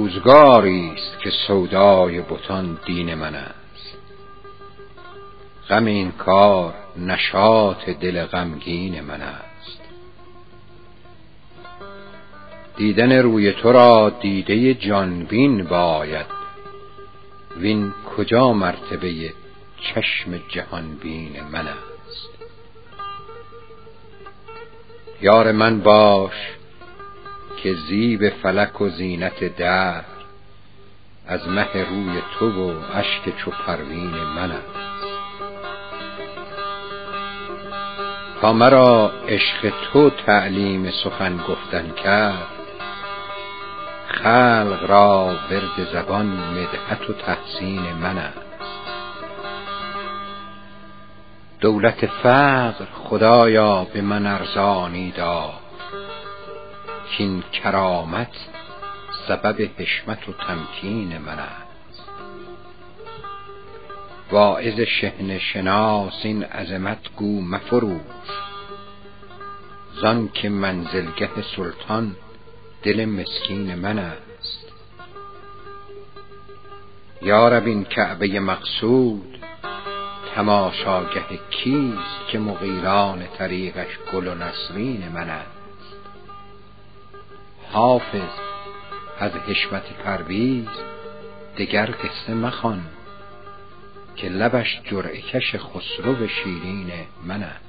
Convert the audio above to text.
روزگاری است که سودای بتان دین من است. غم این کار نشاط دل غمگین من است. دیدن روی تو را دیده جانبین باید، وین کجا مرتبه چشم جهانبین من است. یار من باش که زیب فلک و زینت دهر، از مه روی تو و اشک چو پروین من است. تا مرا عشق تو تعلیم سخن گفتن کرد، خلق را ورد زبان مدحت و تحسین من است. دولت فقر خدایا به من ارزانی دار، کین کرامت سبب حشمت و تمکین من است. واعظ شحنه شناس این عظمت گو مفروش، زان که منزلگه سلطان دل مسکین من است. یا رب این کعبه مقصود تماشاگه کیست، که مغیلان طریقش گل و نسرین من است. حافظ از حشمت پرویز دگر قصه مخوان، که لبش جرعه کش خسرو شیرین من است.